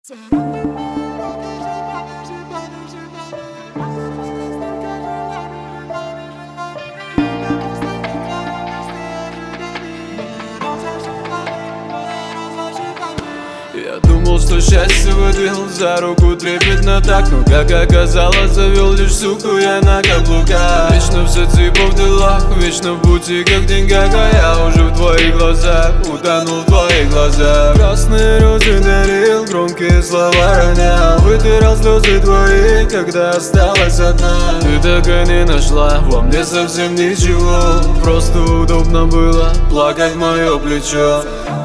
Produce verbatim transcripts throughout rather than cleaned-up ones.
Я думал, что счастье выдвинул за руку трепетно так, но как оказалось, завел лишь суку я на каблуках. Вечно все типа в делах, вечно в бутиках, деньгах, а я уже в твоих глазах, утонул в твоих глазах. Красные розы дарил, громкие слова ронял, вытирал слезы твои, когда осталась одна. Ты так и не нашла во мне совсем ничего, просто удобно было плакать в мое плечо.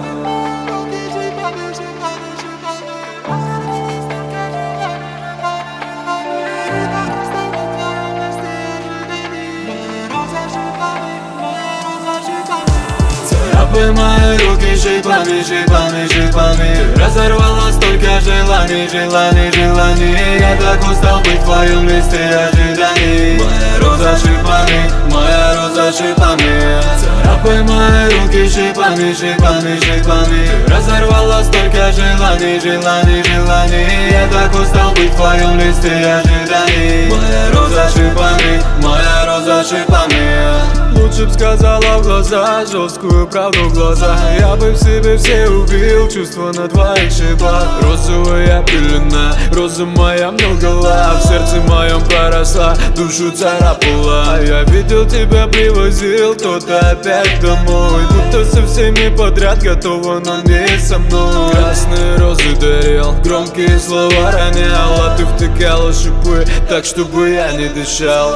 Царапай мои руки шипами, шипами, шипами. Разорвала столько желаний, желаний, желаний. Я так устал быть в твоем листе ожиданий. Моя роза шипами, моя роза шипами. Царапай мои руки шипами, шипами, шипами. Разорвала столько желаний, желаний, желаний. Я так устал быть в твоем листе ожиданий. Моя роза шипами, моя роза шипами. Лучше б сказала в глаза жесткую правду в глаза. Я бы в себе все убил чувства на твоих шипах. Розовая пелена, роза моя много лав. В сердце моем поросла, душу царапала. Я видел тебя, привозил кто-то опять домой. Будто со всеми подряд готова, но не со мной. Красные розы дарил, громкие слова ронял, а ты втыкала шипы так, чтобы я не дышал.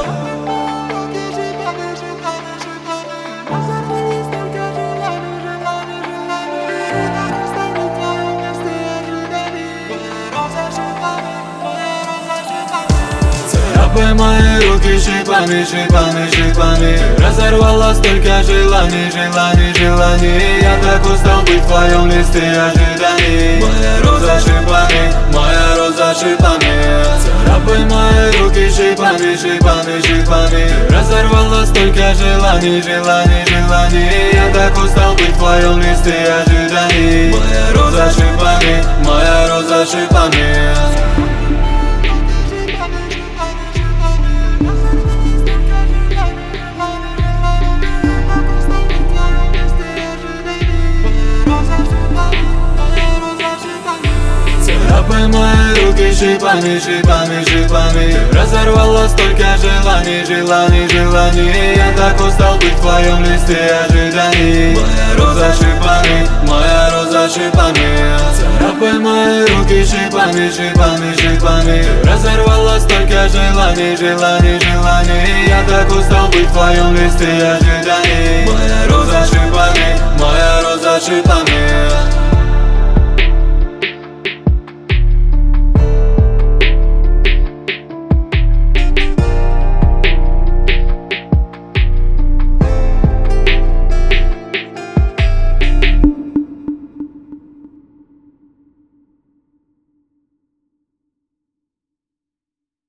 Царапай мои руки шипами, шипами, шипами. Разорвала столько желаний, желаний, желаний. Я так устал быть в твоем листе ожиданий. Моя роза шипами, моя роза шипами. Царапай мои руки шипами, шипами, шипами. Разорвала столько желаний, желаний, желаний. Я так устал быть в твоем листе ожиданий. Моя роза шипами, моя роза шипами. Царапай мои руки шипами, шипами, шипами. Разорвала столько желаний, желаний, желаний. Я так устал быть в твоем листе ожиданий. Моя роза шипами, моя роза шипами. Царапай мои руки шипами, шипами, шипами. Разорвала столько желаний, желаний, желаний. Я так устал быть в твоем листе ожиданий. Моя роза шипами, моя роза шипами.